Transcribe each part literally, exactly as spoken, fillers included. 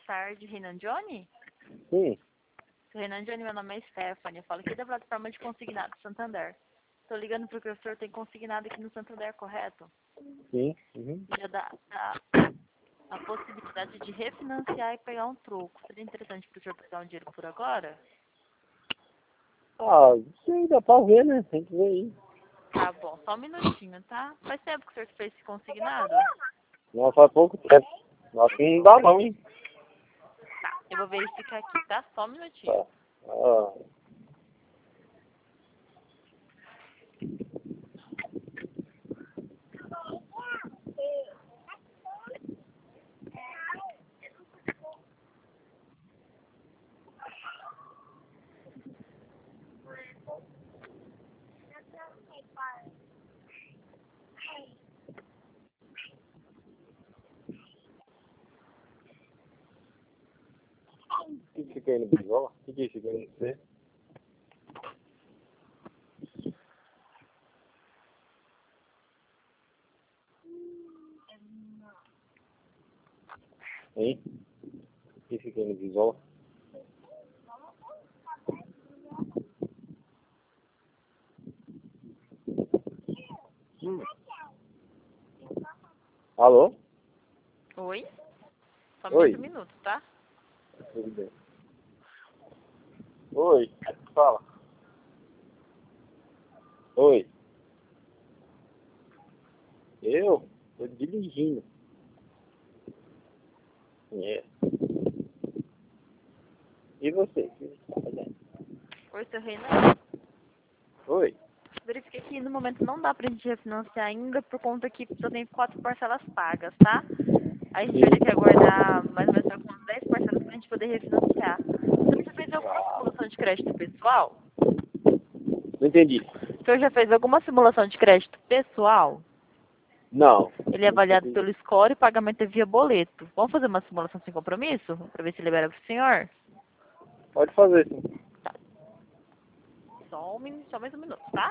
tarde, Renan Johnny? Sim. Renan Johnny, meu nome é Stephanie. Eu falo aqui da plataforma de consignado Santander. Estou ligando porque o senhor tem consignado aqui no Santander, correto? Sim. Uhum. E já dá a, a possibilidade de refinanciar e pegar um troco. Seria interessante para o senhor pegar um dinheiro por agora? Ah, sim, dá pra ver, né? Tem que ver aí. Tá bom, só um minutinho, tá? Faz tempo que o senhor fez esse consignado? Não, faz pouco tempo. Acho que não dá não, hein? Tá, eu vou verificar aqui, tá? Só um minutinho. Tá. Ah. O que que fica aí no bisola? O que que fica aí no você? Hein? O que fica aí no bisola? Hum. Alô? Oi? Só mais Oi. um minuto, tá? Tudo bem. Oi. Fala. Oi. Eu? Tô dirigindo. É. E você? O que você tá fazendo? Oi, seu Renan. Oi. Verifiquei que no momento não dá pra gente refinanciar ainda por conta que só tem quatro parcelas pagas, tá? Aí a gente vai ter que aguardar mais ou menos com umas dez parcelas pra gente poder refinanciar. Você já fez alguma simulação de crédito pessoal? Não entendi. O senhor já fez alguma simulação de crédito pessoal? Não. Ele é avaliado pelo score e pagamento é via boleto. Vamos fazer uma simulação sem compromisso? Pra ver se libera pro senhor? Pode fazer, sim. Tá. Só, um, min- só mais um minuto, tá?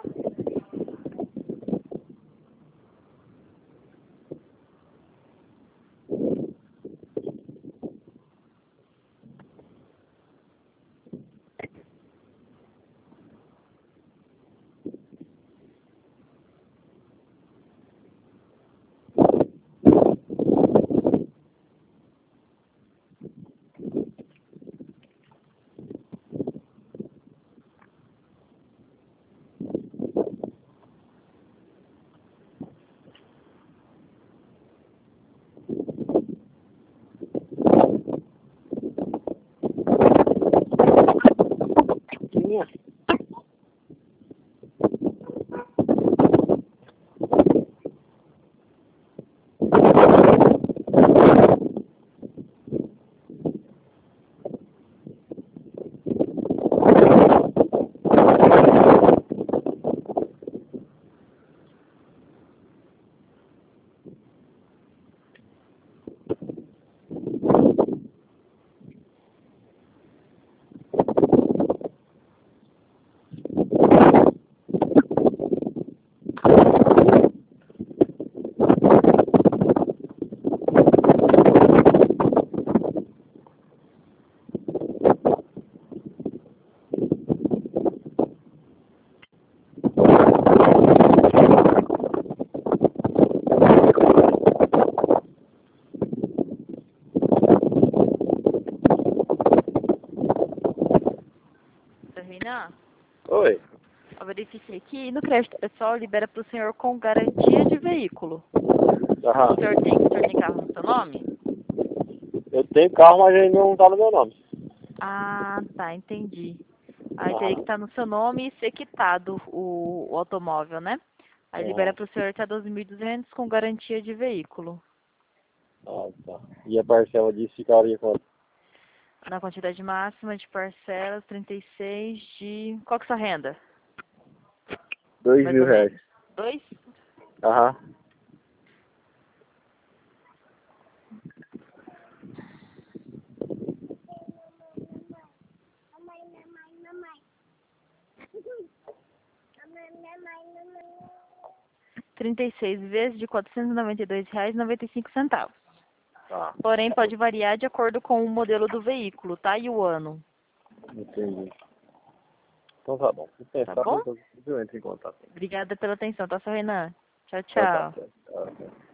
Quem é? Seu Renan, Oi. eu verifiquei aqui no crédito pessoal libera pro senhor com garantia de veículo. Aham. O senhor tem, o senhor tem carro no seu nome? Eu tenho carro, mas ele não tá no meu nome. Ah, tá, entendi. Aí teria que Aham. estar no seu nome e ser quitado o, o automóvel, né? Aí libera Aham. pro senhor até doze mil e duzentos com garantia de veículo. Ah, tá. E a parcela disso ficaria quanto? Na quantidade máxima de parcelas, trinta e seis de... Qual que é a sua renda? Dois Mais mil ou reais. menos. Dois? Aham. trinta e seis vezes de quatrocentos e noventa e dois reais e noventa e cinco centavos. Tá, Porém, pode variar de acordo com o modelo do veículo, tá? E o ano. entendi. Então tá bom. Se pensar, Tá bom? eu, eu entro em contato. Obrigada pela atenção, tá, seu Renan? Tchau, Tchau, tchau. tchau. Tchau, tchau.